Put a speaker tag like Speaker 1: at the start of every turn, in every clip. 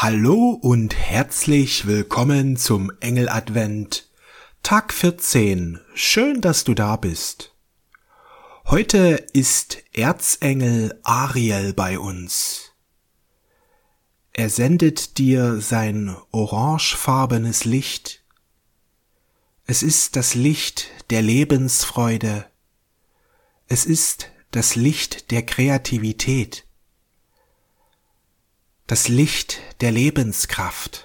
Speaker 1: Hallo und herzlich willkommen zum Engel-Advent, Tag 14. Schön, dass du da bist. Heute ist Erzengel Ariel bei uns. Er sendet dir sein orangefarbenes Licht. Es ist das Licht der Lebensfreude. Es ist das Licht der Kreativität. Das Licht der Lebenskraft.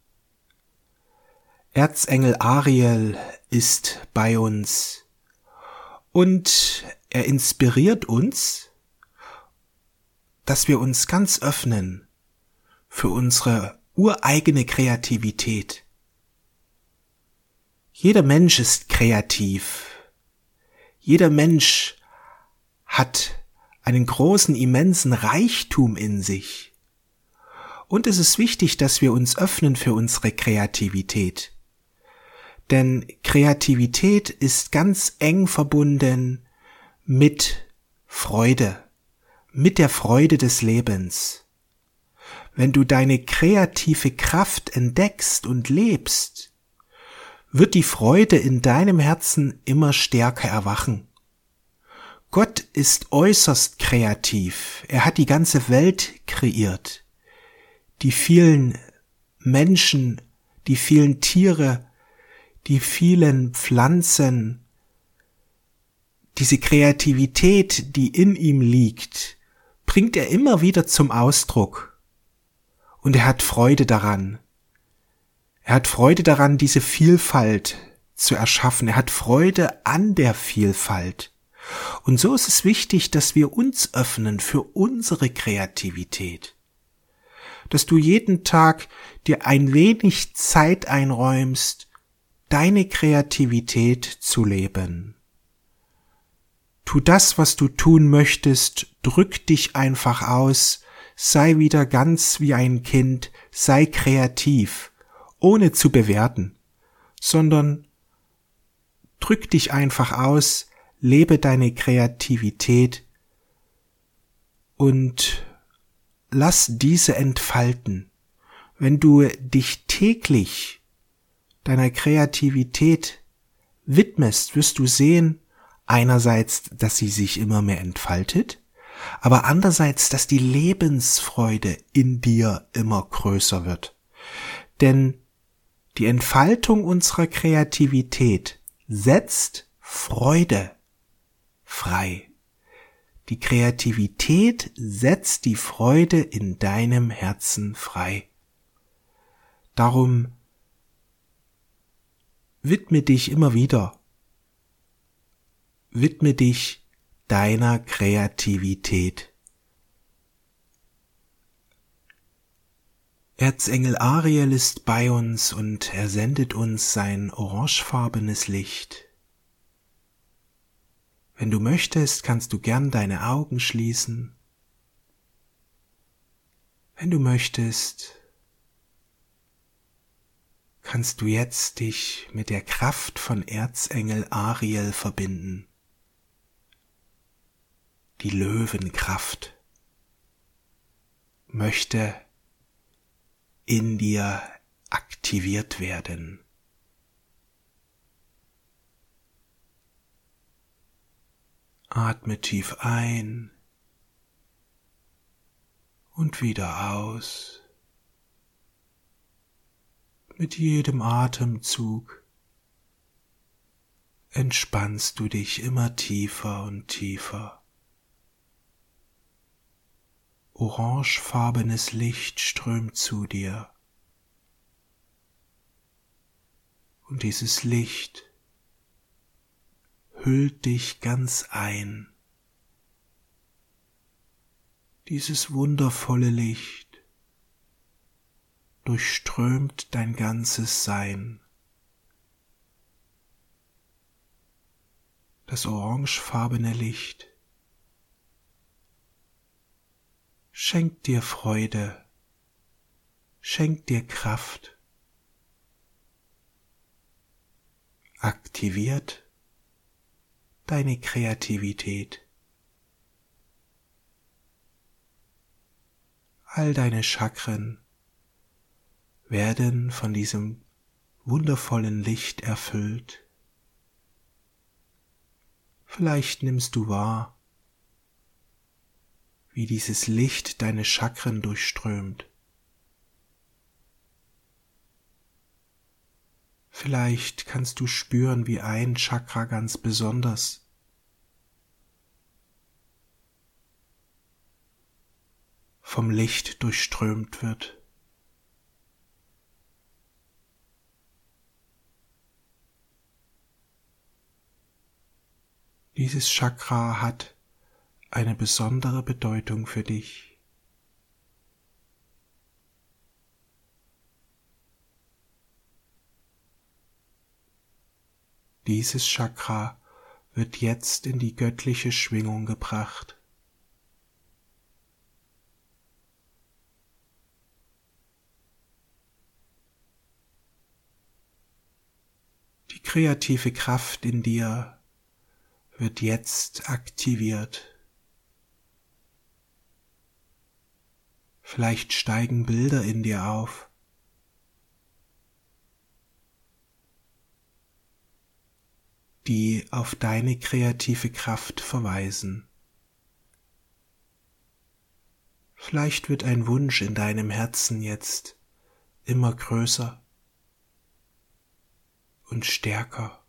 Speaker 1: Erzengel Ariel ist bei uns und er inspiriert uns, dass wir uns ganz öffnen für unsere ureigene Kreativität. Jeder Mensch ist kreativ. Jeder Mensch hat einen großen, immensen Reichtum in sich. Und es ist wichtig, dass wir uns öffnen für unsere Kreativität. Denn Kreativität ist ganz eng verbunden mit Freude, mit der Freude des Lebens. Wenn du deine kreative Kraft entdeckst und lebst, wird die Freude in deinem Herzen immer stärker erwachen. Gott ist äußerst kreativ. Er hat die ganze Welt kreiert. Die vielen Menschen, die vielen Tiere, die vielen Pflanzen, diese Kreativität, die in ihm liegt, bringt er immer wieder zum Ausdruck. Und er hat Freude daran. Er hat Freude daran, diese Vielfalt zu erschaffen. Er hat Freude an der Vielfalt. Und so ist es wichtig, dass wir uns öffnen für unsere Kreativität. Dass du jeden Tag dir ein wenig Zeit einräumst, deine Kreativität zu leben. Tu das, was du tun möchtest, drück dich einfach aus, sei wieder ganz wie ein Kind, sei kreativ, ohne zu bewerten, sondern drück dich einfach aus, lebe deine Kreativität und lass diese entfalten. Wenn du dich täglich deiner Kreativität widmest, wirst du sehen, einerseits, dass sie sich immer mehr entfaltet, aber andererseits, dass die Lebensfreude in dir immer größer wird. Denn die Entfaltung unserer Kreativität setzt Freude frei. Die Kreativität setzt die Freude in deinem Herzen frei. Darum widme dich immer wieder. Widme dich deiner Kreativität. Erzengel Ariel ist bei uns und er sendet uns sein orangefarbenes Licht. Wenn du möchtest, kannst du gern deine Augen schließen. Wenn du möchtest, kannst du jetzt dich mit der Kraft von Erzengel Ariel verbinden. Die Löwenkraft möchte in dir aktiviert werden. Atme tief ein und wieder aus. Mit jedem Atemzug entspannst du dich immer tiefer und tiefer. Orangefarbenes Licht strömt zu dir. Und dieses Licht hüllt dich ganz ein. Dieses wundervolle Licht durchströmt dein ganzes Sein. Das orangefarbene Licht schenkt dir Freude, schenkt dir Kraft, aktiviert deine Kreativität. All deine Chakren werden von diesem wundervollen Licht erfüllt. Vielleicht nimmst du wahr, wie dieses Licht deine Chakren durchströmt. Vielleicht kannst du spüren, wie ein Chakra ganz besonders vom Licht durchströmt wird. Dieses Chakra hat eine besondere Bedeutung für dich. Dieses Chakra wird jetzt in die göttliche Schwingung gebracht. Die kreative Kraft in dir wird jetzt aktiviert. Vielleicht steigen Bilder in dir auf. Die auf deine kreative Kraft verweisen. Vielleicht wird ein Wunsch in deinem Herzen jetzt immer größer und stärker.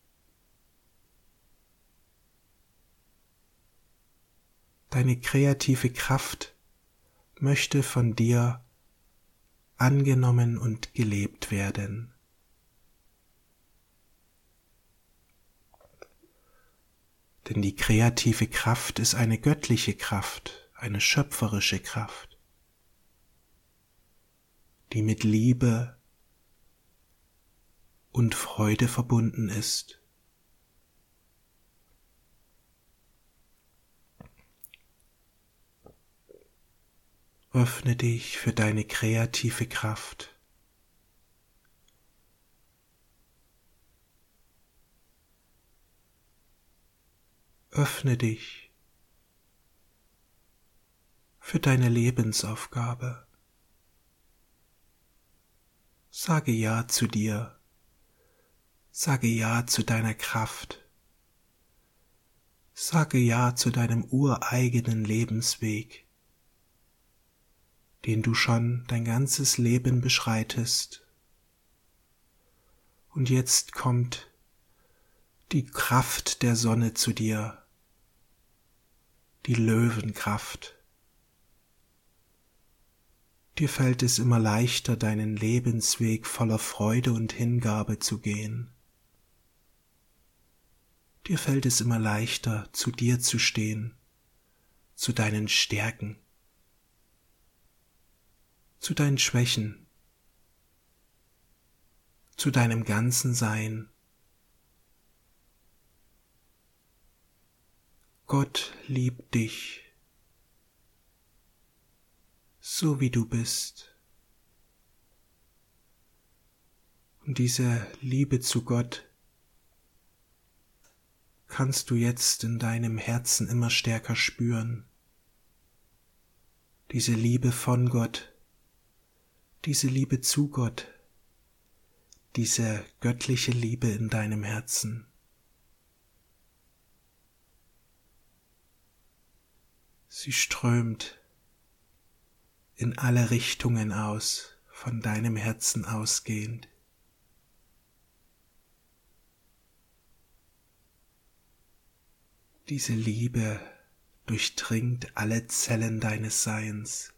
Speaker 1: Deine kreative Kraft möchte von dir angenommen und gelebt werden. Denn die kreative Kraft ist eine göttliche Kraft, eine schöpferische Kraft, die mit Liebe und Freude verbunden ist. Öffne dich für deine kreative Kraft. Öffne dich für deine Lebensaufgabe. Sage Ja zu dir. Sage Ja zu deiner Kraft. Sage Ja zu deinem ureigenen Lebensweg, den du schon dein ganzes Leben beschreitest. Und jetzt kommt die Kraft der Sonne zu dir, die Löwenkraft. Dir fällt es immer leichter, deinen Lebensweg voller Freude und Hingabe zu gehen. Dir fällt es immer leichter, zu dir zu stehen, zu deinen Stärken, zu deinen Schwächen, zu deinem ganzen Sein. Gott liebt dich, so wie du bist. Und diese Liebe zu Gott kannst du jetzt in deinem Herzen immer stärker spüren. Diese Liebe von Gott, diese Liebe zu Gott, diese göttliche Liebe in deinem Herzen. Sie strömt in alle Richtungen aus, von deinem Herzen ausgehend. Diese Liebe durchdringt alle Zellen deines Seins.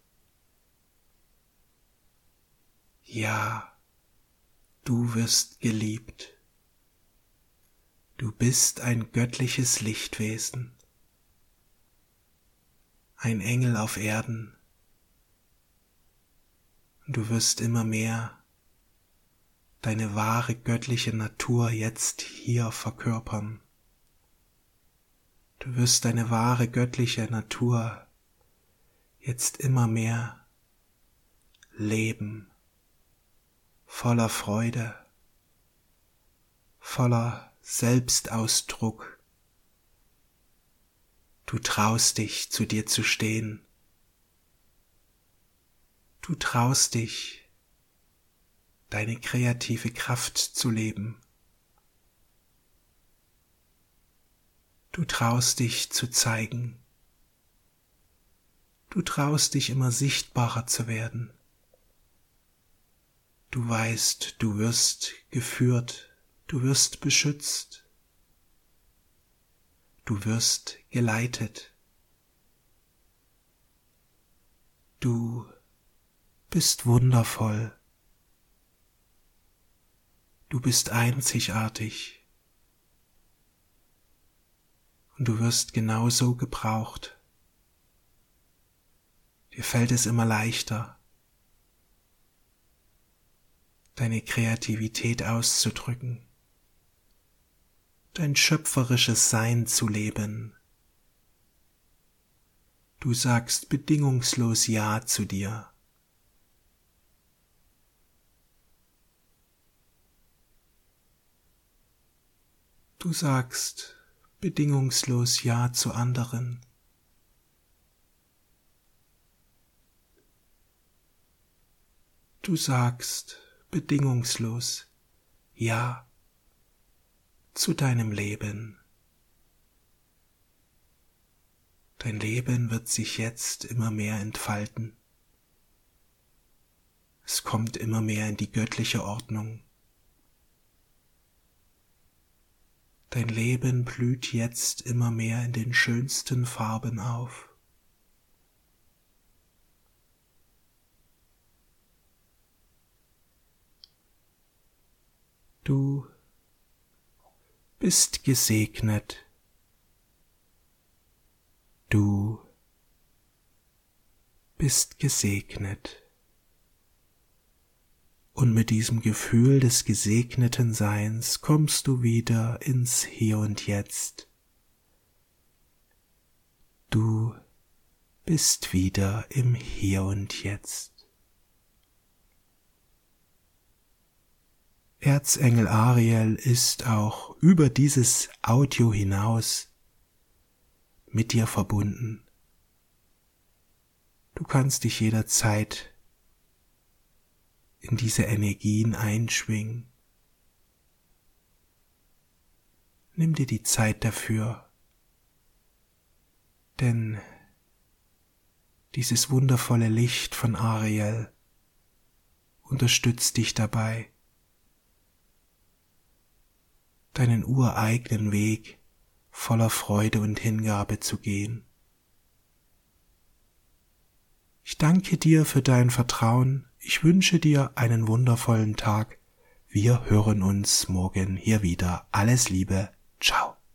Speaker 1: Ja, du wirst geliebt. Du bist ein göttliches Lichtwesen, ein Engel auf Erden. Und du wirst immer mehr deine wahre göttliche Natur jetzt hier verkörpern. Du wirst deine wahre göttliche Natur jetzt immer mehr leben, voller Freude, voller Selbstausdruck. Du traust dich, zu dir zu stehen. Du traust dich, deine kreative Kraft zu leben. Du traust dich zu zeigen. Du traust dich immer sichtbarer zu werden. Du weißt, du wirst geführt, du wirst beschützt, du wirst geleitet. Du bist wundervoll. Du bist einzigartig. Und du wirst genauso gebraucht. Dir fällt es immer leichter, deine Kreativität auszudrücken, dein schöpferisches Sein zu leben. Du sagst bedingungslos Ja zu dir. Du sagst bedingungslos Ja zu anderen. Du sagst bedingungslos Ja zu deinem Leben. Dein Leben wird sich jetzt immer mehr entfalten. Es kommt immer mehr in die göttliche Ordnung. Dein Leben blüht jetzt immer mehr in den schönsten Farben auf. Du bist gesegnet. Du bist gesegnet. Und mit diesem Gefühl des gesegneten Seins kommst du wieder ins Hier und Jetzt. Du bist wieder im Hier und Jetzt. Erzengel Ariel ist auch über dieses Audio hinaus mit dir verbunden. Du kannst dich jederzeit in diese Energien einschwingen. Nimm dir die Zeit dafür, denn dieses wundervolle Licht von Ariel unterstützt dich dabei, deinen ureigenen Weg voller Freude und Hingabe zu gehen. Ich danke dir für dein Vertrauen. Ich wünsche dir einen wundervollen Tag. Wir hören uns morgen hier wieder. Alles Liebe. Ciao.